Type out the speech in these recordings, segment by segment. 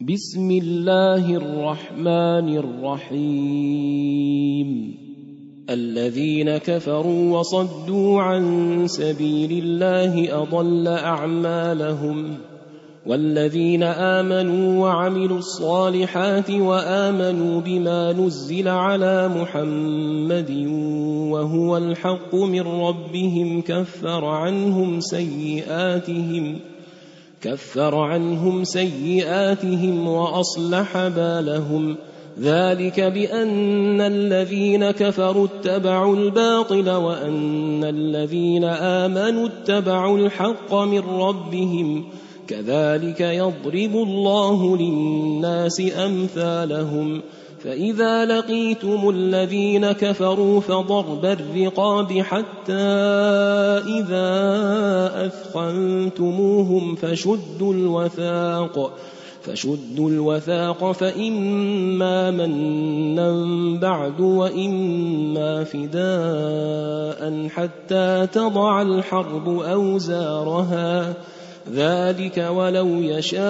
بسم الله الرحمن الرحيم. الذين كفروا وصدوا عن سبيل الله أضل أعمالهم، والذين آمنوا وعملوا الصالحات وآمنوا بما نزل على محمد وهو الحق من ربهم كفر عنهم سيئاتهم وأصلح بالهم، ذلك بأن الذين كفروا اتبعوا الباطل وأن الذين آمنوا اتبعوا الحق من ربهم، كذلك يضرب الله للناس أمثالهم. فإذا لقيتم الذين كفروا فضرب الرقاب حتى إذا أثخنتموهم فشدوا الوثاق فإما منا بعد وإما فداء حتى تضع الحرب أوزارها، ذلك ولو يشاء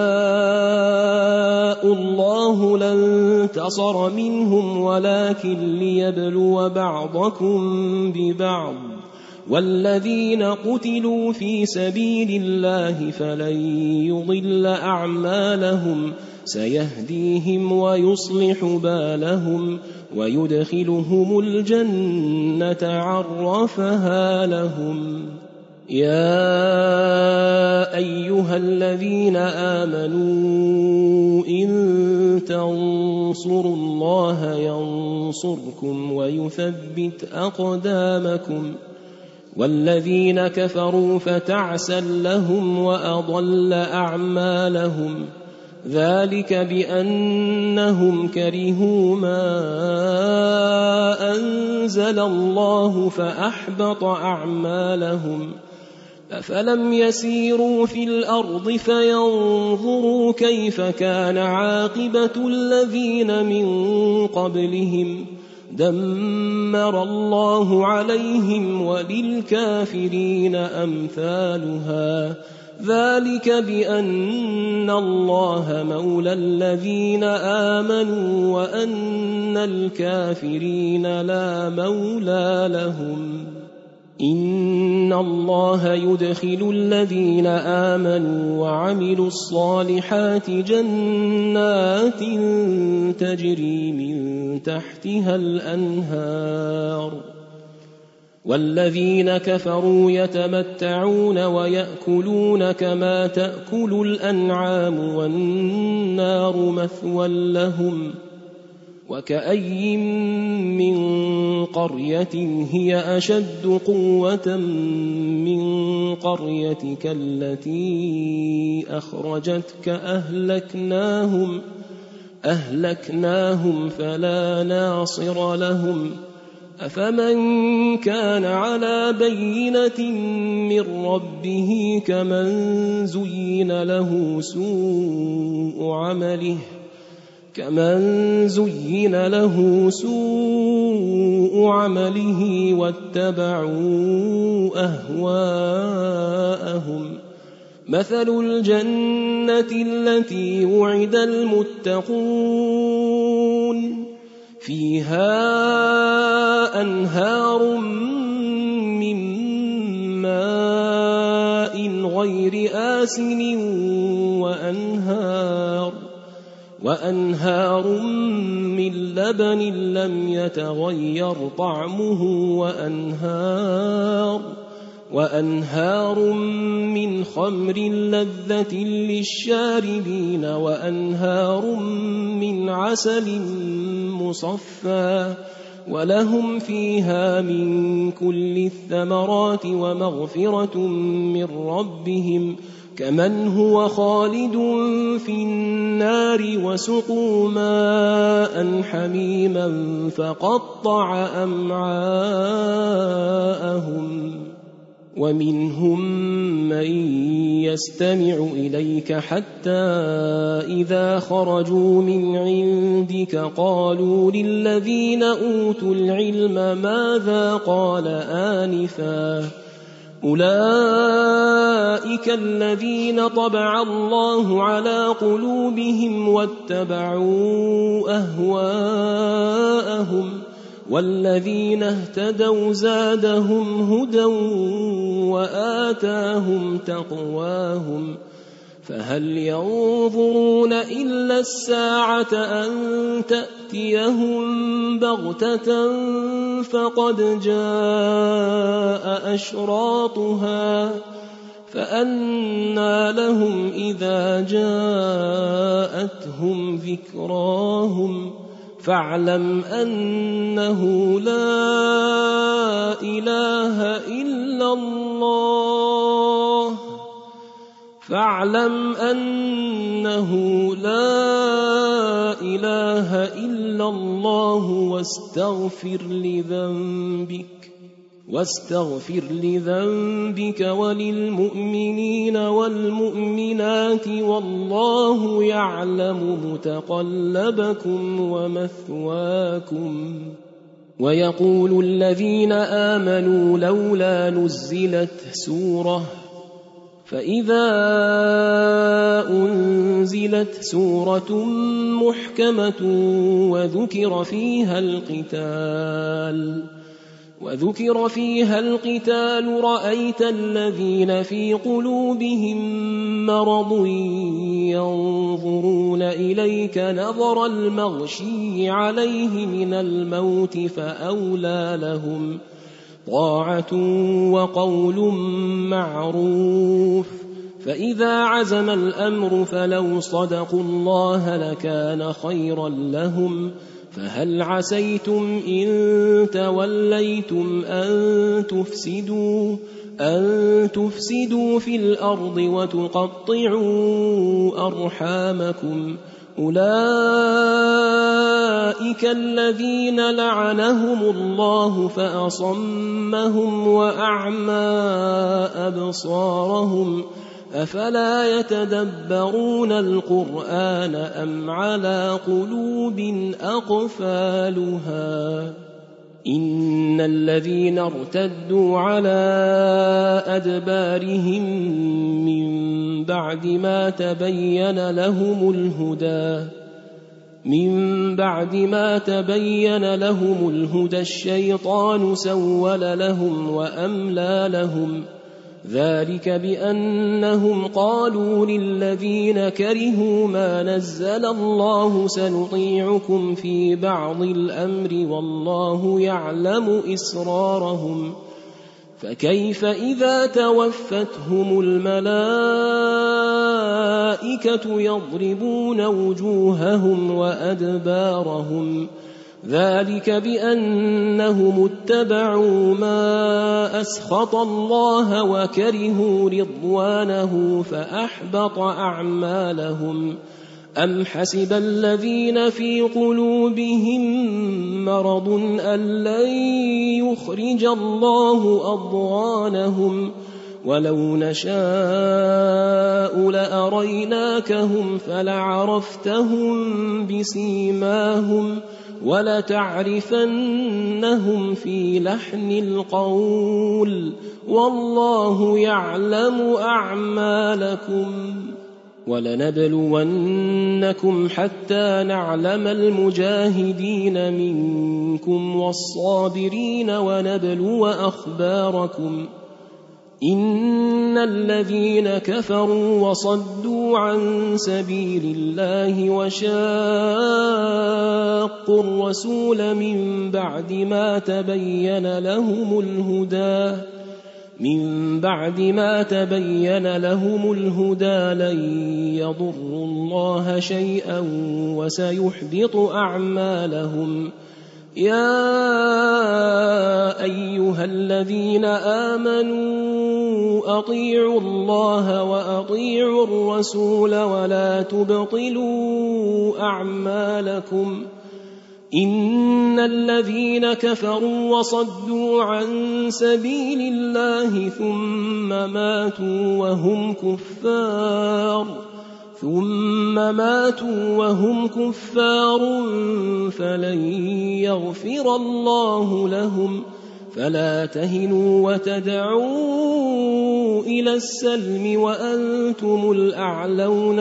الله لانتصر منهم ولكن ليبلو بعضكم ببعض، والذين قتلوا في سبيل الله فلن يضل أعمالهم، سيهديهم ويصلح بالهم ويدخلهم الجنة عرفها لهم. يا أيها الذين آمنوا إن تنصروا الله ينصركم ويثبت أقدامكم، والذين كفروا فتعسا لهم وأضل أعمالهم، ذلك بأنهم كرهوا ما أنزل الله فأحبط أعمالهم. أفلم يسيروا في الأرض فينظروا كيف كان عاقبة الذين من قبلهم، دمر الله عليهم وللكافرين أمثالها، ذلك بأن الله مولى الذين آمنوا وأن الكافرين لا مولى لهم. إن الله يدخل الذين آمنوا وعملوا الصالحات جنات تجري من تحتها الأنهار، والذين كفروا يتمتعون ويأكلون كما تأكل الأنعام والنار مثوى لهم. وكأي من قرية هي أشد قوة من قريتك التي أخرجتك أهلكناهم فلا ناصر لهم. أفمن كان على بينة من ربه كمن زين له سوء عمله واتبعوا أهواءهم. مثل الجنة التي وعد المتقون فيها أنهار من ماء غير آسن وأنهار من لبن لم يتغير طعمه وأنهار من خمر لذة للشاربين وأنهار من عسل مصفى، ولهم فيها من كل الثمرات ومغفرة من ربهم، كمن هو خالد في النار وسقوا ماء حميما فقطع أمعاءهم. ومنهم من يستمع إليك حتى إذا خرجوا من عندك قالوا للذين أوتوا العلم ماذا قال آنفا أولئك الذين طبع الله على قلوبهم واتبعوا أهواءهم والذين اهتدوا زادهم هدى وآتاهم تقواهم فهل ينظرون إلا الساعة أن تأتيهم بغتة فقد جاء أشراطها فأنى لهم إذا جاءتهم ذكراهم فاعلم أنه لا إله إلا الله فاعلم أنه لا إله إلا الله واستغفر لذنبك وللمؤمنين والمؤمنات والله يعلم متقلبكم ومثواكم ويقول الذين آمنوا لولا نزلت سورة فإذا أنزلت سورة محكمة وذكر فيها القتال رأيت الذين في قلوبهم مرض ينظرون إليك نظر المغشي عليه من الموت فأولى لهم طاعة وقول معروف فإذا عزم الأمر فلو صدقوا الله لكان خيرا لهم فهل عسيتم إن توليتم أن تفسدوا في الأرض وتقطعوا أرحامكم أولئك الذين لعنهم الله فأصمهم وأعمى أبصارهم أفلا يتدبرون القرآن أم على قلوب أقفالها إن الذين ارتدوا على أدبارهم من بعد ما تبين لهم الهدى الشيطان سول لهم وأملى لهم ذلك بأنهم قالوا للذين كرهوا ما نزل الله سنطيعكم في بعض الأمر والله يعلم إسرارهم فكيف إذا توفتهم الملائكة يضربون وجوههم وأدبارهم ذلك بأنهم اتبعوا ما أسخط الله وكرهوا رضوانه فأحبط أعمالهم أم حسب الذين في قلوبهم مرض أن لن يخرج الله أضغانهم ولو نشاء لأريناكهم فلعرفتهم بسيماهم ولتعرفنهم في لحن القول والله يعلم أعمالكم ولنبلونكم حتى نعلم المجاهدين منكم والصابرين ونبلو أخباركم إن الذين كفروا وصدوا عن سبيل الله وشاقوا الرسول من بعد ما تبين لهم الهدى لن يضروا الله شيئا وسيحبط أعمالهم يا أيها الذين آمنوا أطيعوا الله وأطيعوا الرسول ولا تبطلوا أعمالكم إن الذين كفروا وصدوا عن سبيل الله ثم ماتوا وهم كفار فلن يغفر الله لهم فلا تهنوا وتدعوا إلى السلم وأنتم الأعلون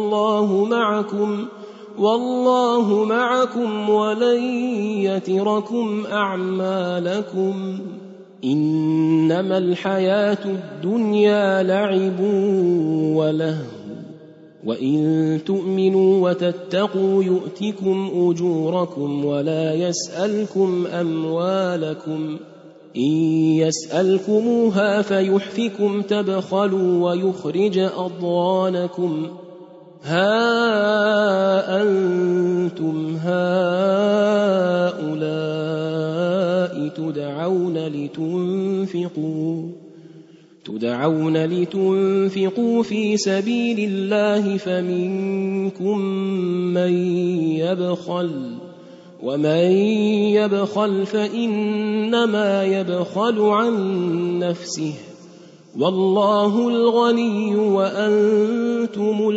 والله معكم ولن يتركم أعمالكم. إنما الحياة الدنيا لعب ولهو وإن تؤمنوا وتتقوا يؤتكم أجوركم ولا يسألكم أموالكم. إن يسألكموها فيحفكم تبخلوا ويخرج أضغانكم. ها أنتم هؤلاء تدعون لتنفقوا في سبيل الله فمنكم من يبخل ومن يبخل فإنما يبخل عن نفسه والله الغني وأنتم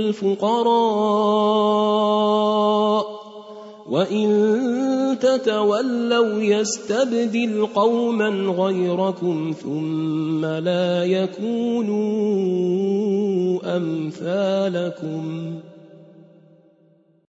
الفقراء وإن تتولوا يستبدل قوما غيركم ثم لا يكونوا أمثالكم.